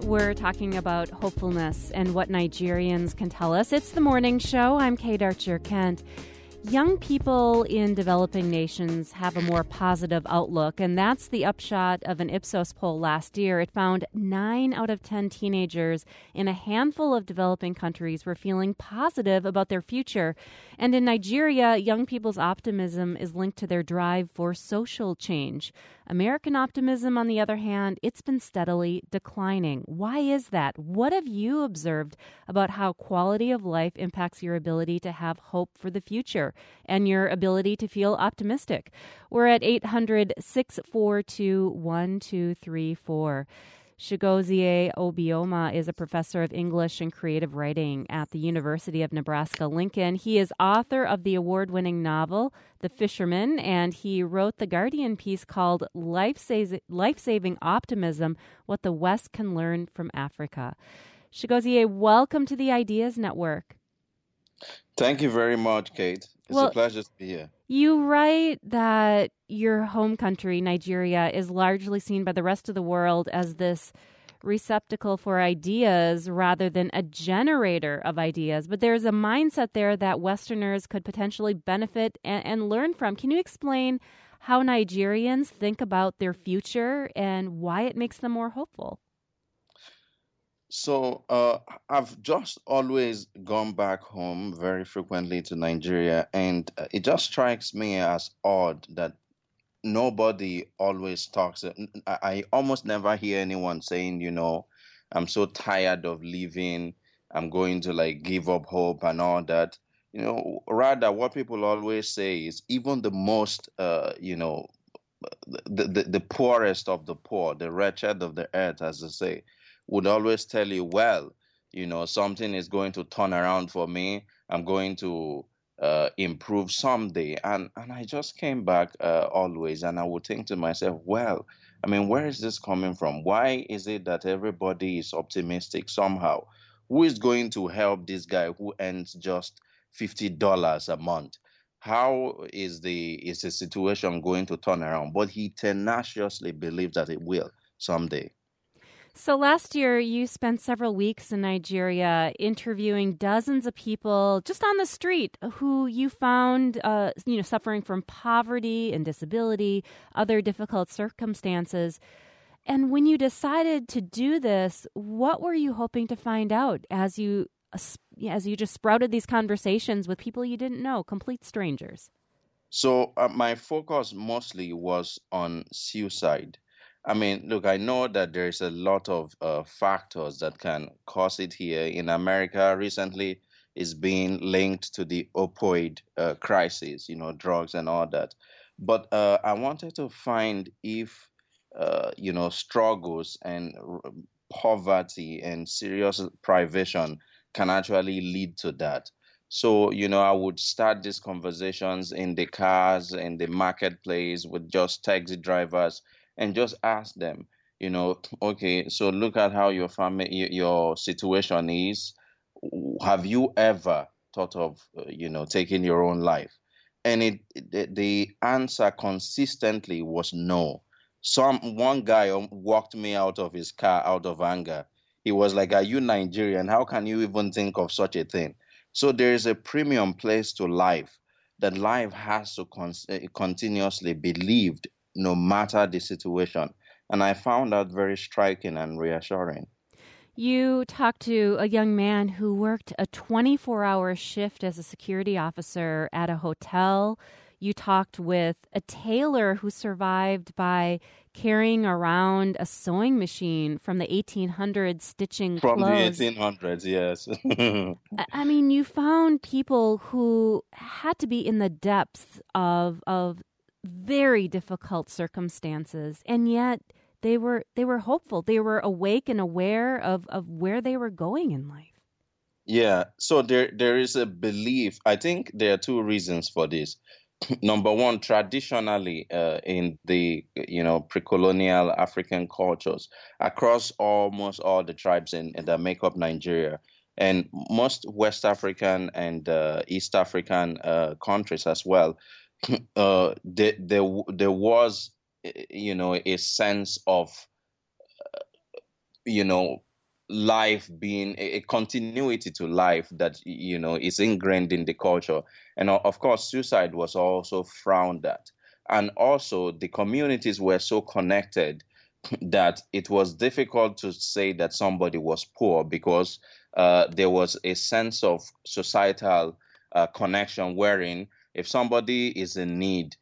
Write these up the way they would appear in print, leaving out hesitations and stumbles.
we're talking about hopefulness and what Nigerians can tell us. It's the morning show. I'm Kate Archer-Kent. Young people in developing nations have a more positive outlook, and that's the upshot of an Ipsos poll last year. It found 9 out of 10 teenagers in a handful of developing countries were feeling positive about their future. And in Nigeria, young people's optimism is linked to their drive for social change. American optimism, on the other hand, it's been steadily declining. Why is that? What have you observed about how quality of life impacts your ability to have hope for the future and your ability to feel optimistic? We're at 800-642-1234. Chigozie Obioma is a professor of English and creative writing at the University of Nebraska-Lincoln. He is author of the award-winning novel, The Fisherman, and he wrote the Guardian piece called Life-Saving Optimism, What the West Can Learn from Africa. Chigozie, welcome to the Ideas Network. Thank you very much, Kate. It's a pleasure to be here. You write that your home country, Nigeria, is largely seen by the rest of the world as this receptacle for ideas rather than a generator of ideas. But there's a mindset there that Westerners could potentially benefit and learn from. Can you explain how Nigerians think about their future and why it makes them more hopeful? So I've just always gone back home very frequently to Nigeria, and it just strikes me as odd that nobody always talks. I almost never hear anyone saying, I'm so tired of living, I'm going to give up hope and all that. Rather what people always say is even the most, the poorest of the poor, the wretched of the earth, as they say, would always tell you, something is going to turn around for me. I'm going to improve someday. And I just came back always, and I would think to myself, where is this coming from? Why is it that everybody is optimistic somehow? Who is going to help this guy who earns just $50 a month? How is the situation going to turn around? But he tenaciously believes that it will someday. So last year, you spent several weeks in Nigeria interviewing dozens of people just on the street who you found, suffering from poverty and disability, other difficult circumstances. And when you decided to do this, what were you hoping to find out as you just sprouted these conversations with people you didn't know, complete strangers? So my focus mostly was on suicide. Look, I know that there's a lot of factors that can cause it here. In America, recently, it's being linked to the opioid crisis, drugs and all that. But I wanted to find if, struggles and poverty and serious privation can actually lead to that. So, I would start these conversations in the cars, in the marketplace with just taxi drivers, and just ask them, okay, so look at how your family, your situation is. Have you ever thought of, taking your own life? And the answer consistently was no. One guy walked me out of his car out of anger. He was like, "Are you Nigerian? How can you even think of such a thing?" So there is a premium placed to life, that life has to continuously be lived no matter the situation. And I found that very striking and reassuring. You talked to a young man who worked a 24-hour shift as a security officer at a hotel. You talked with a tailor who survived by carrying around a sewing machine from the 1800s, stitching clothes. From the 1800s, yes. You found people who had to be in the depths of very difficult circumstances, and yet they were hopeful. They were awake and aware of where they were going in life. Yeah, so there is a belief. I think there are two reasons for this. Number one, traditionally in the pre-colonial African cultures across almost all the tribes that make up Nigeria, and most West African and East African countries as well, there was a sense of life being a continuity to life that is ingrained in the culture. And of course, suicide was also frowned at. And also, the communities were so connected that it was difficult to say that somebody was poor, because there was a sense of societal connection wherein if somebody is in need,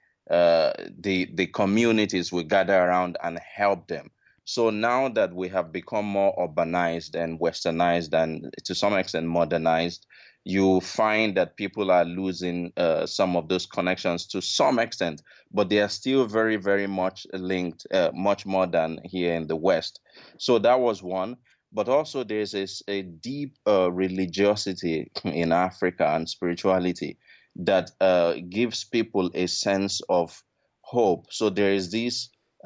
the communities will gather around and help them. So now that we have become more urbanized and westernized and to some extent modernized, you find that people are losing some of those connections to some extent, but they are still very, very much linked, much more than here in the West. So that was one. But also, there's a deep religiosity in Africa and spirituality that gives people a sense of hope. So there is this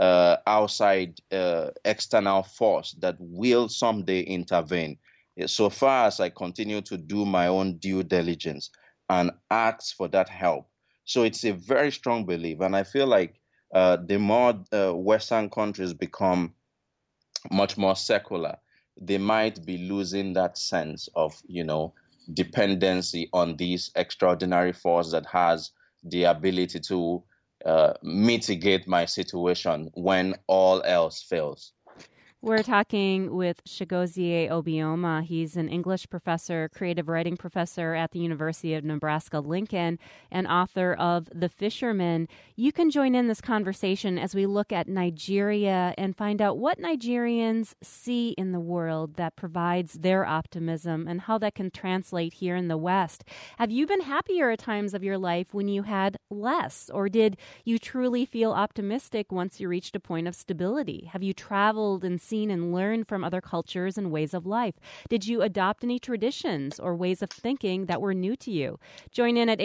outside external force that will someday intervene. So far as I continue to do my own due diligence and ask for that help. So it's a very strong belief. And I feel like the more Western countries become much more secular, they might be losing that sense of, dependency on this extraordinary force that has the ability to mitigate my situation when all else fails. We're talking with Chigozie Obioma. He's an English professor, creative writing professor at the University of Nebraska-Lincoln, and author of The Fisherman. You can join in this conversation as we look at Nigeria and find out what Nigerians see in the world that provides their optimism and how that can translate here in the West. Have you been happier at times of your life when you had less, or did you truly feel optimistic once you reached a point of stability? Have you traveled and seen and learned from other cultures and ways of life? Did you adopt any traditions or ways of thinking that were new to you? Join in at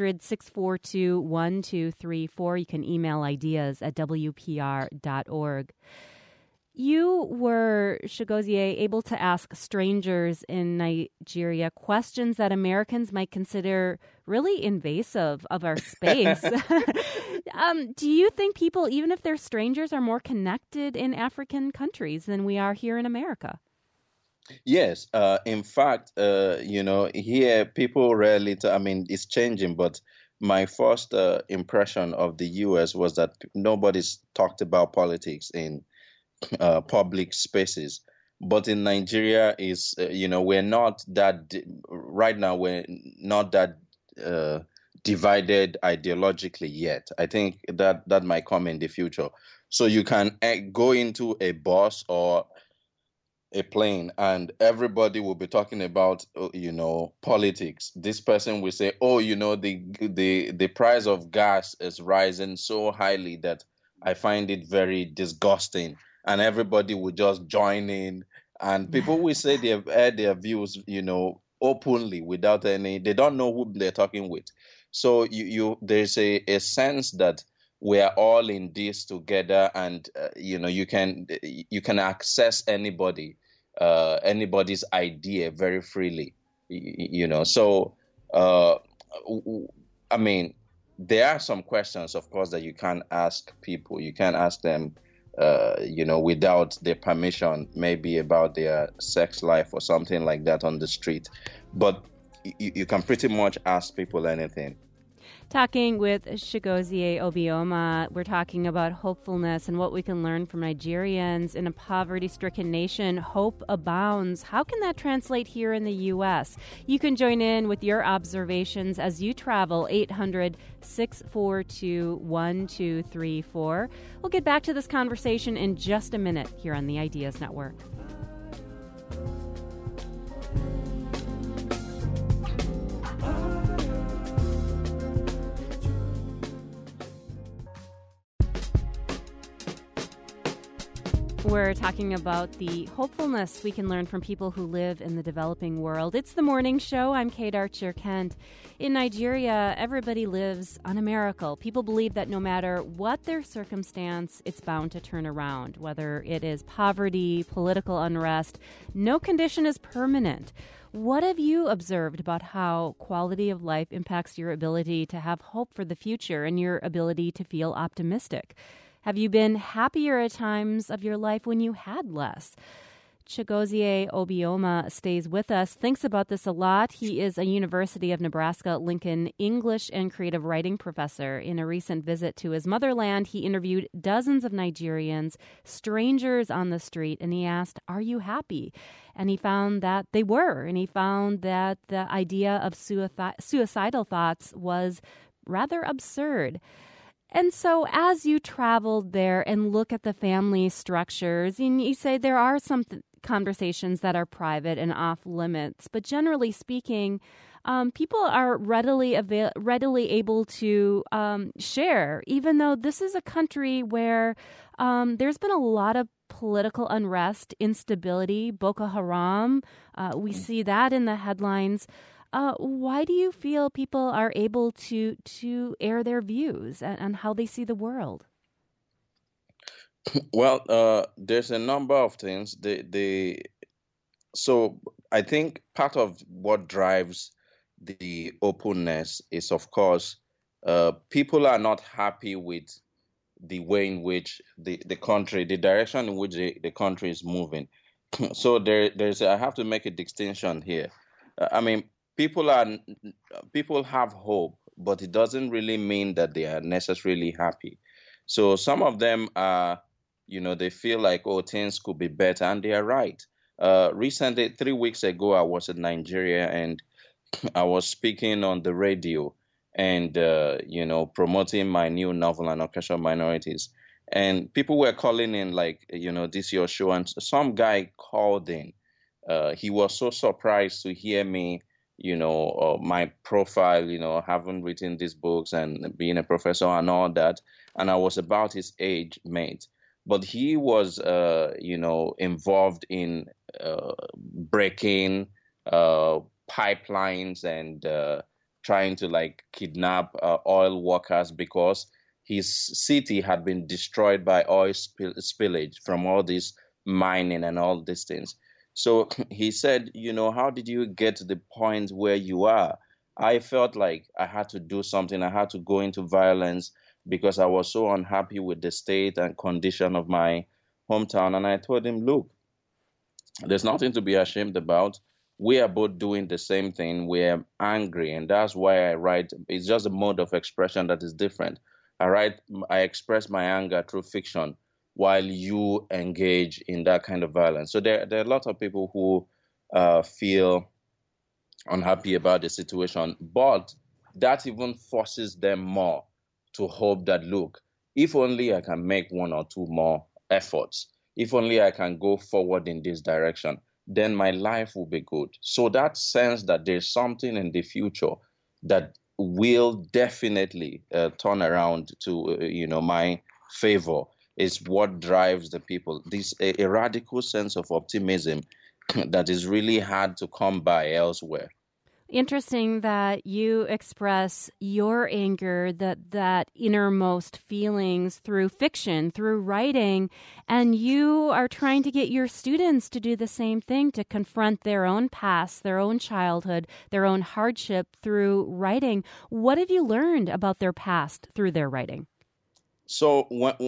800-642-1234. You can email ideas at WPR.org. You were, Chigozie, able to ask strangers in Nigeria questions that Americans might consider really invasive of our space. Do you think people, even if they're strangers, are more connected in African countries than we are here in America? Yes. In fact, here people rarely, it's changing, but my first impression of the U.S. was that nobody's talked about politics in public spaces. But in Nigeria, we're not that, right now, we're not that divided ideologically yet. I think that might come in the future. So you can go into a bus or a plane and everybody will be talking about politics. This person will say, oh, the price of gas is rising so highly that I find it very disgusting, and everybody will just join in, and people will say they've aired their views openly without they don't know who they're talking with. So there's a sense that we are all in this together, and you can access anybody's idea very freely. So there are some questions, of course, that you can't ask people. You can't ask them without their permission, maybe about their sex life or something like that on the street. But you can pretty much ask people anything. Talking with Chigozie Obioma, we're talking about hopefulness and what we can learn from Nigerians in a poverty-stricken nation. Hope abounds. How can that translate here in the U.S.? You can join in with your observations as you travel, 800-642-1234. We'll get back to this conversation in just a minute here on the Ideas Network. We're talking about the hopefulness we can learn from people who live in the developing world. It's the morning show. I'm Kate Archer-Kent. In Nigeria, everybody lives on a miracle. People believe that no matter what their circumstance, it's bound to turn around. Whether it is poverty, political unrest, no condition is permanent. What have you observed about how quality of life impacts your ability to have hope for the future and your ability to feel optimistic? Have you been happier at times of your life when you had less? Chigozie Obioma stays with us, thinks about this a lot. He is a University of Nebraska-Lincoln English and creative writing professor. In a recent visit to his motherland, he interviewed dozens of Nigerians, strangers on the street, and he asked, "Are you happy?" And he found that they were, and he found that the idea of suicidal thoughts was rather absurd. And so as you traveled there and look at the family structures, and you say there are some conversations that are private and off limits, but generally speaking, people are readily able to share, even though this is a country where there's been a lot of political unrest, instability, Boko Haram. We see that in the headlines. Why do you feel people are able to air their views and how they see the world? Well, there's a number of things. So I think part of what drives the openness is, of course, people are not happy with the way in which the country, the direction in which the country is moving. So I have to make a distinction here. I mean, people have hope, but it doesn't really mean that they are necessarily happy. So some of them are, they feel like, oh, things could be better, and they are right. Recently, 3 weeks ago, I was in Nigeria, and I was speaking on the radio and, promoting my new novel, An Occasional Minorities. And people were calling in like, this your show. And some guy called in. He was so surprised to hear me, my profile, having written these books and being a professor and all that. And I was about his age mate. But he was, involved in breaking pipelines and trying to kidnap oil workers because his city had been destroyed by oil spillage from all this mining and all these things. So he said, how did you get to the point where you are? I felt like I had to do something. I had to go into violence because I was so unhappy with the state and condition of my hometown. And I told him, look, there's nothing to be ashamed about. We are both doing the same thing. We're angry. And that's why I write. It's just a mode of expression that is different. I express my anger through fiction while you engage in that kind of violence. So there are a lot of people who feel unhappy about the situation, but that even forces them more to hope that, look, if only I can make one or two more efforts, if only I can go forward in this direction, then my life will be good. So that sense that there's something in the future that will definitely turn around to, my favor is what drives the people. This a radical sense of optimism that is really hard to come by elsewhere. Interesting that you express your anger, that innermost feelings through fiction, through writing, and you are trying to get your students to do the same thing, to confront their own past, their own childhood, their own hardship through writing. What have you learned about their past through their writing? So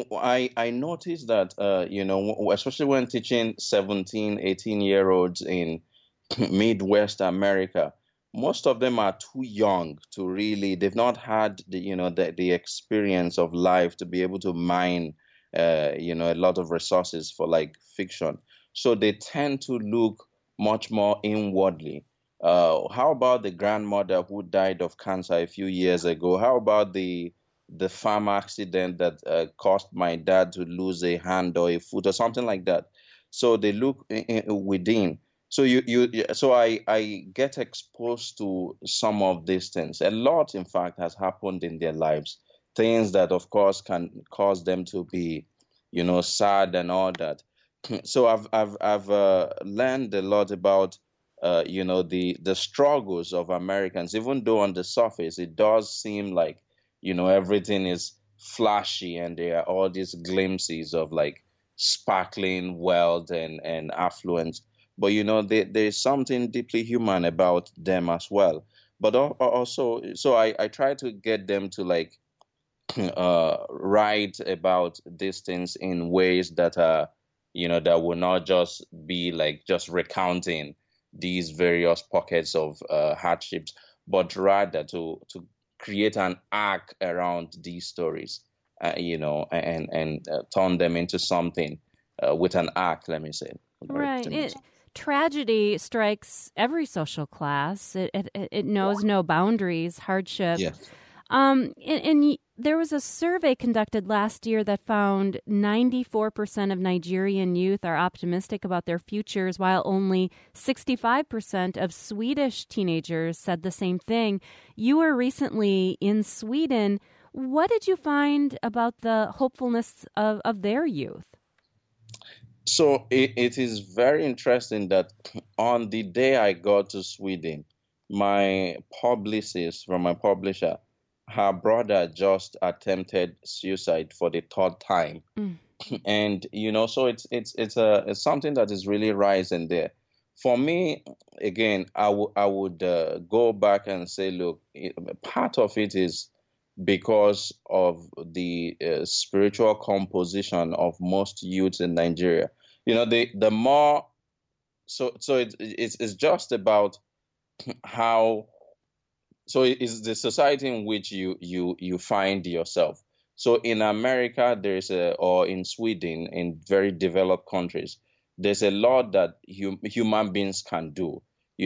I noticed that, especially when teaching 17, 18-year-olds in Midwest America, most of them are too young to really, they've not had the experience of life to be able to mine, a lot of resources for fiction. So they tend to look much more inwardly. How about the grandmother who died of cancer a few years ago? How about the farm accident that caused my dad to lose a hand or a foot or something like that? So they look within. So I get exposed to some of these things. A lot, in fact, has happened in their lives. Things that, of course, can cause them to be, sad and all that. So I've learned a lot about, the struggles of Americans. Even though on the surface it does seem like, everything is flashy and there are all these glimpses of sparkling wealth and affluence. But, there's something deeply human about them as well. But also, so I try to get them to write about these things in ways that are, that will not just be like just recounting these various pockets of hardships, but rather to create an arc around these stories, and turn them into something with an arc. Let me say, very Right. optimistic. Tragedy strikes every social class. It knows no boundaries, hardship. Yes. There was a survey conducted last year that found 94% of Nigerian youth are optimistic about their futures, while only 65% of Swedish teenagers said the same thing. You were recently in Sweden. What did you find about the hopefulness of their youth? So it is very interesting that on the day I got to Sweden, my publicist from my publisher, her brother just attempted suicide for the third time. Mm. And so it's something that is really rising there. For me, again, I would go back and say, look, part of it is because of the spiritual composition of most youths in Nigeria. The more, so it's just about how, so it is the society in which you find yourself. So in America, or in Sweden, in very developed countries, there's a lot that human beings can do.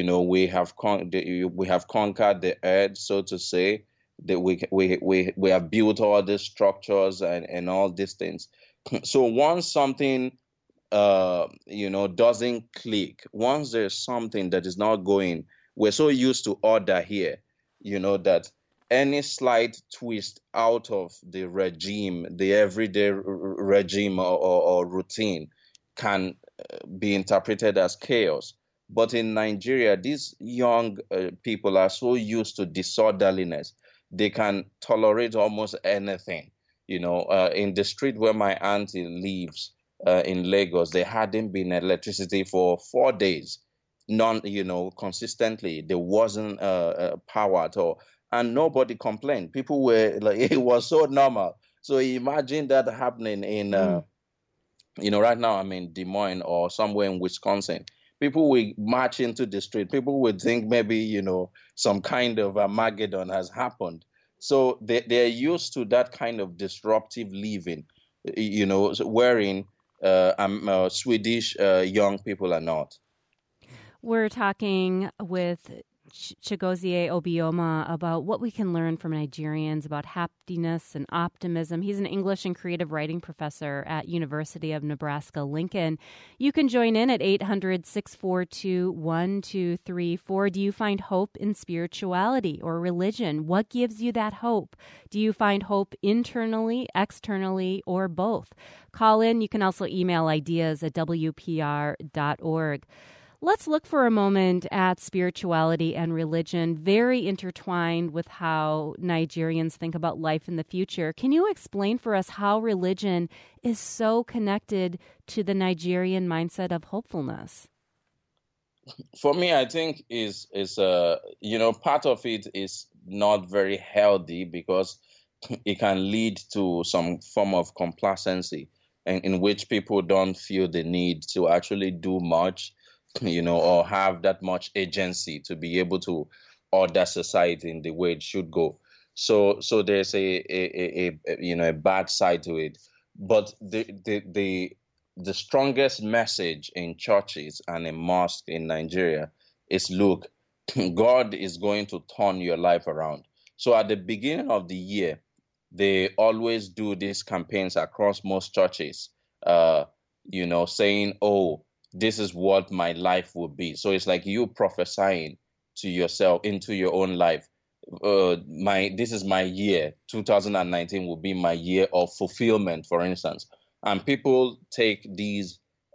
We have conquered the earth, so to say. That we have built all these structures and all these things. So once something doesn't click, once there's something that is not going, we're so used to order here, that any slight twist out of the regime, the everyday regime or routine, can be interpreted as chaos. But in Nigeria, these young people are so used to disorderliness, they can tolerate almost anything. In the street where my auntie lives in Lagos, there hadn't been electricity for 4 days, none, consistently. There wasn't power at all, and nobody complained. People were like, it was so normal. So imagine that happening in, Mm. right now I'm in Des Moines or somewhere in Wisconsin. People will march into the street. People would think maybe, some kind of Armageddon has happened. So they're used to that kind of disruptive living, wherein Swedish young people are not. We're talking with Chigozie Obioma about what we can learn from Nigerians about happiness and optimism. He's an English and creative writing professor at University of Nebraska-Lincoln. You can join in at 800-642-1234. Do you find hope in spirituality or religion? What gives you that hope? Do you find hope internally, externally, or both? Call in. You can also email ideas at WPR.org. Let's look for a moment at spirituality and religion, very intertwined with how Nigerians think about life in the future. Can you explain for us how religion is so connected to the Nigerian mindset of hopefulness? For me, I think is part of it is not very healthy because it can lead to some form of complacency, and in which people don't feel the need to actually do much, or have that much agency to be able to order society in the way it should go. So there's a bad side to it. But the strongest message in churches and in mosques in Nigeria is, look, God is going to turn your life around. So at the beginning of the year, they always do these campaigns across most churches, saying, oh, this is what my life will be. So it's like you prophesying to yourself into your own life. This is my year. 2019 will be my year of fulfillment, for instance. And people take these,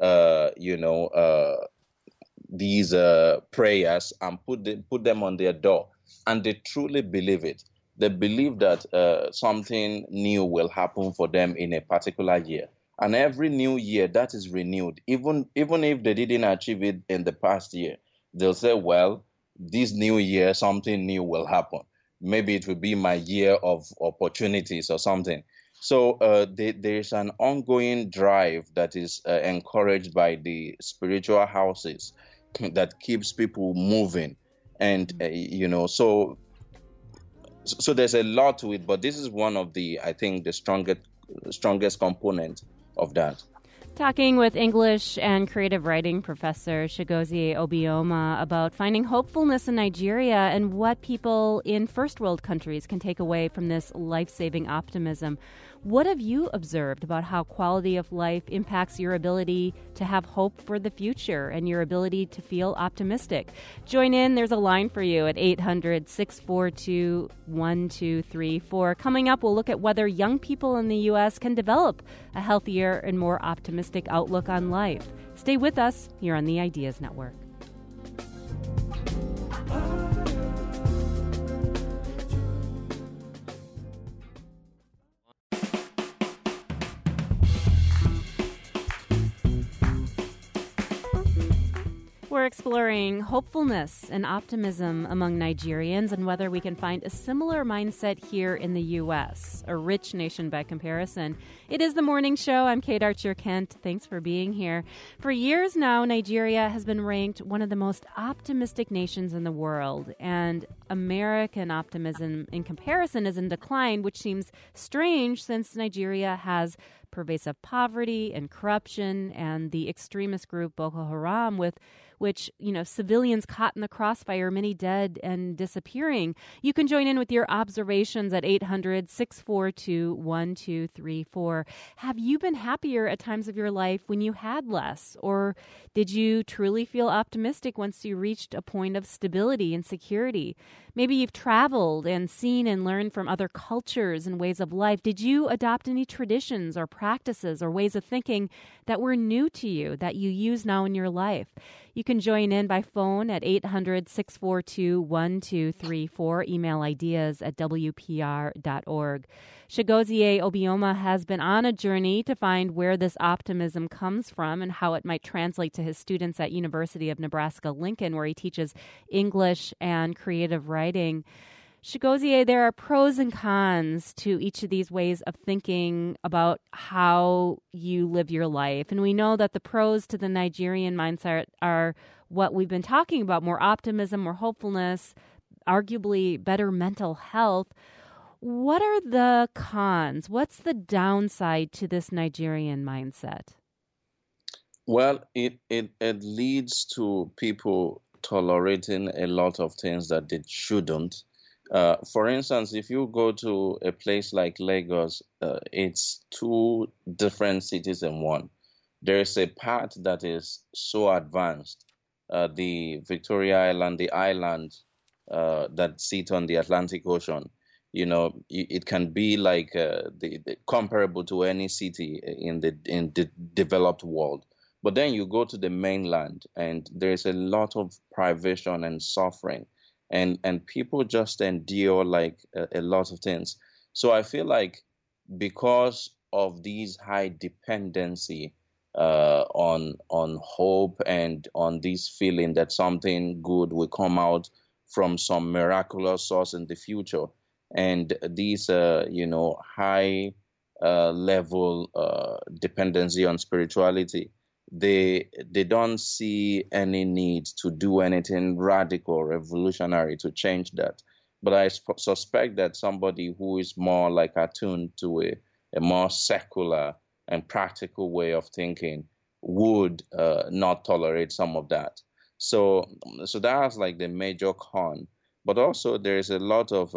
prayers and put them on their door, and they truly believe it. They believe that something new will happen for them in a particular year. And every new year that is renewed, even if they didn't achieve it in the past year, they'll say, well, this new year, something new will happen. Maybe it will be my year of opportunities or something. So there's an ongoing drive that is encouraged by the spiritual houses that keeps people moving, and so there's a lot to it. But this is one of the, I think, the strongest component of that. Talking with English and creative writing professor Chigozie Obioma about finding hopefulness in Nigeria and what people in first world countries can take away from this life-saving optimism. What have you observed about how quality of life impacts your ability to have hope for the future and your ability to feel optimistic? Join in. There's a line for you at 800-642-1234. Coming up, we'll look at whether young people in the U.S. can develop a healthier and more optimistic outlook on life. Stay with us here on the Ideas Network. We're exploring hopefulness and optimism among Nigerians and whether we can find a similar mindset here in the U.S., a rich nation by comparison. It is the morning show. I'm Kate Archer-Kent. Thanks for being here. For years now, Nigeria has been ranked one of the most optimistic nations in the world, and American optimism in comparison is in decline, which seems strange since Nigeria has pervasive poverty and corruption and the extremist group Boko Haram, with which, civilians caught in the crossfire, many dead and disappearing. You can join in with your observations at 800-642-1234. Have you been happier at times of your life when you had less? Or did you truly feel optimistic once you reached a point of stability and security? Maybe you've traveled and seen and learned from other cultures and ways of life. Did you adopt any traditions or practices or ways of thinking that were new to you that you use now in your life? You can join in by phone at 800-642-1234. Email ideas at WPR.org. Chigozie Obioma has been on a journey to find where this optimism comes from and how it might translate to his students at University of Nebraska-Lincoln, where he teaches English and creative writing. Chigozie, there are pros and cons to each of these ways of thinking about how you live your life. And we know that the pros to the Nigerian mindset are what we've been talking about: more optimism, more hopefulness, arguably better mental health. What are the cons? What's the downside to this Nigerian mindset? Well, it leads to people tolerating a lot of things that they shouldn't. For instance, if you go to a place like Lagos, it's two different cities in one. There is a part that is so advanced, the Victoria Island, the island that sit on the Atlantic Ocean. It can be like the comparable to any city in the developed world. But then you go to the mainland, and there's a lot of privation and suffering, and people just endure like a lot of things. So I feel like because of these high dependency on hope and on this feeling that something good will come out from some miraculous source in the future, and these high level dependency on spirituality, they don't see any need to do anything radical, revolutionary to change that. But I suspect that somebody who is more like attuned to a more secular and practical way of thinking would not tolerate some of that. So that's like the major con. But also there is a lot of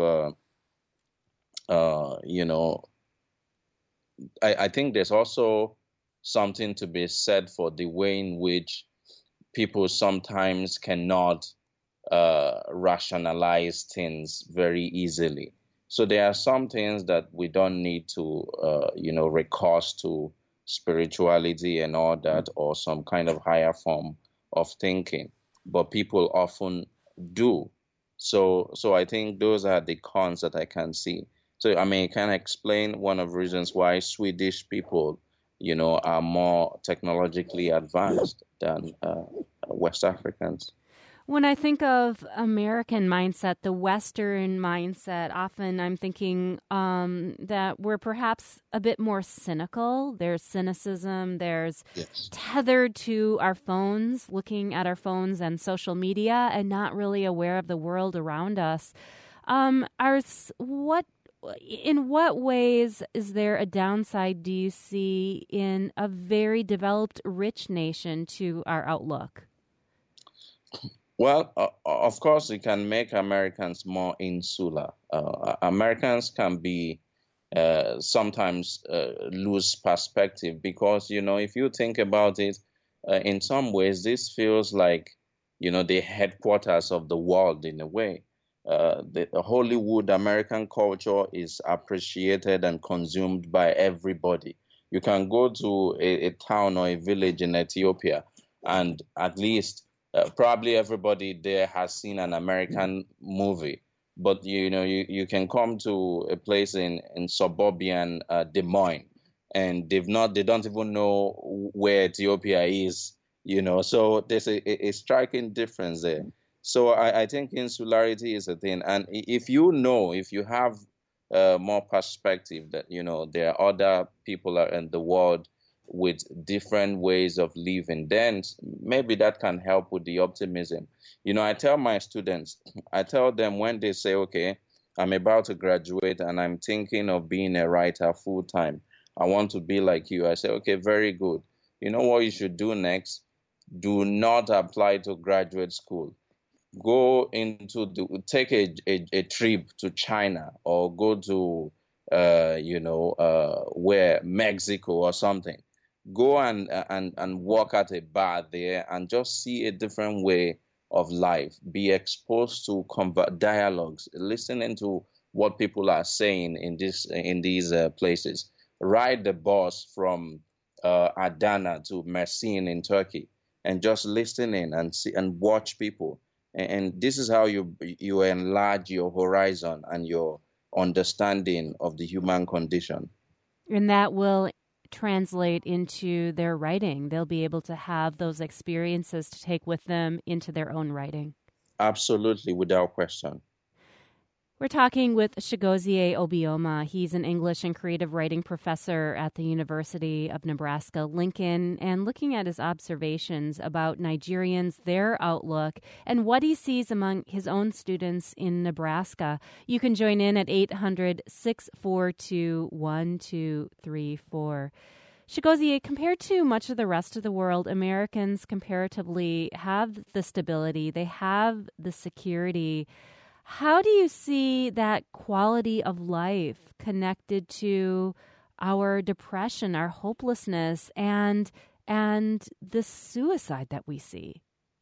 I think there's also something to be said for the way in which people sometimes cannot rationalize things very easily. So there are some things that we don't need to, recourse to spirituality and all that, or some kind of higher form of thinking, but people often do. So I think those are the cons that I can see. So, I mean, can I explain one of the reasons why Swedish people, are more technologically advanced than West Africans? When I think of American mindset, the Western mindset, often I'm thinking that we're perhaps a bit more cynical. There's cynicism, there's Yes. tethered to our phones, looking at our phones and social media, and not really aware of the world around us. In what ways is there a downside, do you see, in a very developed, rich nation to our outlook? Well, of course, it can make Americans more insular. Americans can be sometimes lose perspective because, if you think about it, in some ways, this feels like, the headquarters of the world in a way. The Hollywood American culture is appreciated and consumed by everybody. You can go to a town or a village in Ethiopia, and at least probably everybody there has seen an American movie. But you can come to a place in suburban Des Moines, and they don't even know where Ethiopia is. So there's a striking difference there. So I think insularity is a thing, and if you have more perspective that there are other people in the world with different ways of living, then maybe that can help with the optimism. I tell my students, I tell them when they say, okay, I'm about to graduate and I'm thinking of being a writer full time. I want to be like you. I say, okay, very good. You know what you should do next? Do not apply to graduate school. Go take a trip to China or go to where Mexico or something. Go and work at a bar there and just see a different way of life. Be exposed to dialogues, listening to what people are saying in these places. Ride the bus from Adana to Mersin in Turkey and just listening and see and watch people. And this is how you enlarge your horizon and your understanding of the human condition. And that will translate into their writing. They'll be able to have those experiences to take with them into their own writing. Absolutely, without question. We're talking with Chigozie Obioma. He's an English and creative writing professor at the University of Nebraska-Lincoln, and looking at his observations about Nigerians, their outlook, and what he sees among his own students in Nebraska. You can join in at 800-642-1234. Chigozie, compared to much of the rest of the world, Americans comparatively have the stability, they have the security. How do you see that quality of life connected to our depression, our hopelessness, and the suicide that we see?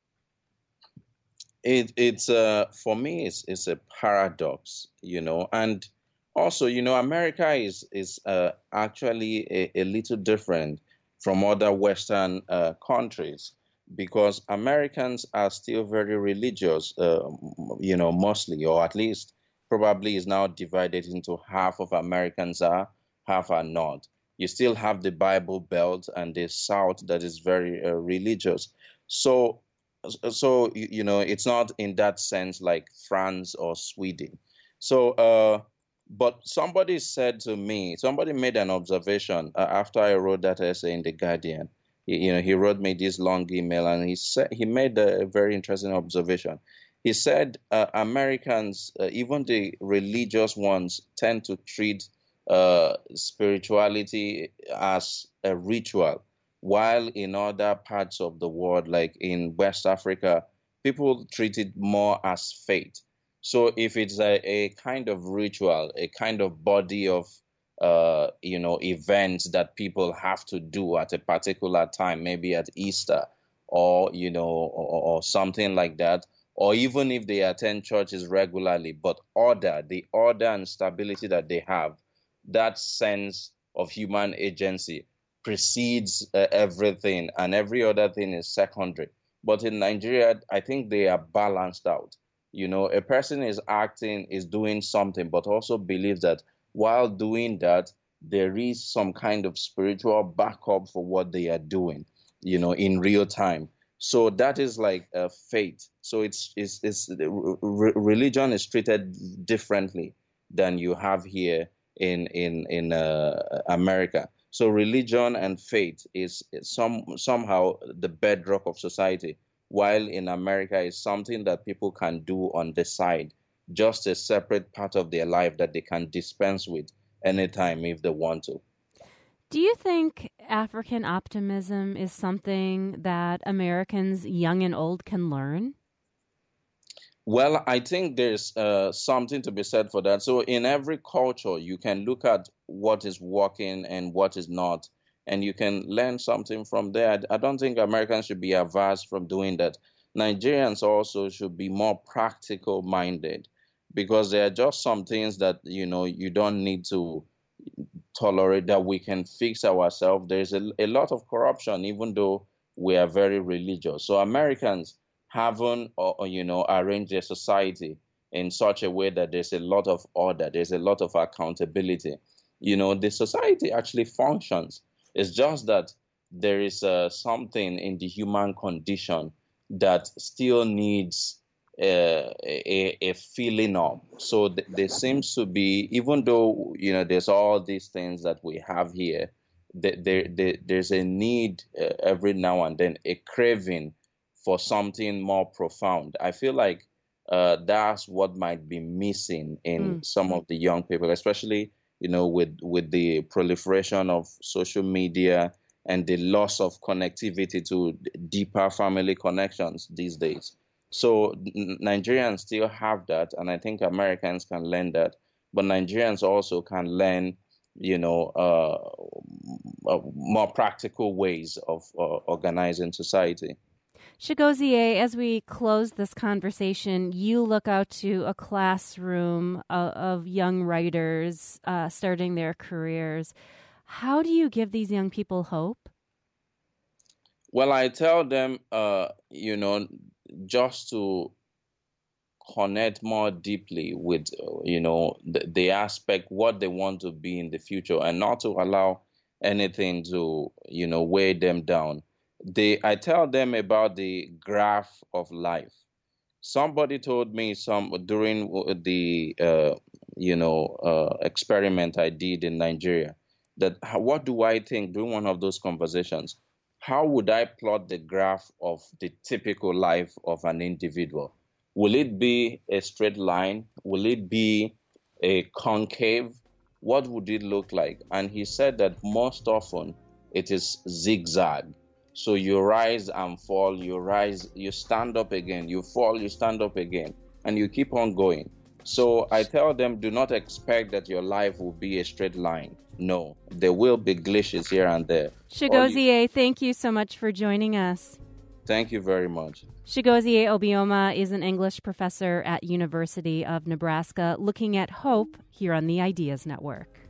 It's for me it's a paradox, and also America is actually a little different from other Western countries, because Americans are still very religious, mostly, or at least probably is now divided into half of Americans are, half are not. You still have the Bible Belt and the South that is very religious. So, it's not in that sense like France or Sweden. So, but somebody made an observation after I wrote that essay in The Guardian. He wrote me this long email, and he made a very interesting observation. He said Americans, even the religious ones, tend to treat spirituality as a ritual, while in other parts of the world, like in West Africa, people treat it more as faith. So if it's a kind of ritual, a kind of body of events that people have to do at a particular time, maybe at Easter or, or something like that, or even if they attend churches regularly, but the order and stability that they have, that sense of human agency precedes everything, and every other thing is secondary. But in Nigeria, I think they are balanced out. A person is doing something, but also believes that while doing that, there is some kind of spiritual backup for what they are doing, in real time. So that is like a faith. So religion is treated differently than you have here in America. So religion and faith is somehow the bedrock of society, while in America is something that people can do on the side, just a separate part of their life that they can dispense with anytime if they want to. Do you think African optimism is something that Americans, young and old, can learn? Well, I think there's something to be said for that. So, in every culture, you can look at what is working and what is not, and you can learn something from there. I don't think Americans should be averse from doing that. Nigerians also should be more practical minded, because there are just some things that you don't need to tolerate, that we can fix ourselves. There's a lot of corruption, even though we are very religious. So Americans haven't, arranged their society in such a way that there's a lot of order, there's a lot of accountability. The society actually functions. It's just that there is something in the human condition that still needs a filling up. So there seems to be, even though there's all these things that we have here, there's a need every now and then, a craving for something more profound. I feel like that's what might be missing in some of the young people, especially with the proliferation of social media and the loss of connectivity to deeper family connections these days. So Nigerians still have that, and I think Americans can learn that. But Nigerians also can learn, more practical ways of organizing society. Chigozie, as we close this conversation, you look out to a classroom of young writers starting their careers. How do you give these young people hope? Well, I tell them, just to connect more deeply with, the aspect, what they want to be in the future, and not to allow anything to, weigh them down. I tell them about the graph of life. Somebody told me during the, experiment I did in Nigeria, that what do I think during one of those conversations? How would I plot the graph of the typical life of an individual? Will it be a straight line? Will it be a concave? What would it look like? And he said that most often it is zigzag. So you rise and fall, you rise, you stand up again, you fall, you stand up again, and you keep on going. So I tell them, do not expect that your life will be a straight line. No, there will be glitches here and there. Chigozie, thank you so much for joining us. Thank you very much. Chigozie Obioma is an English professor at University of Nebraska, looking at hope here on the Ideas Network.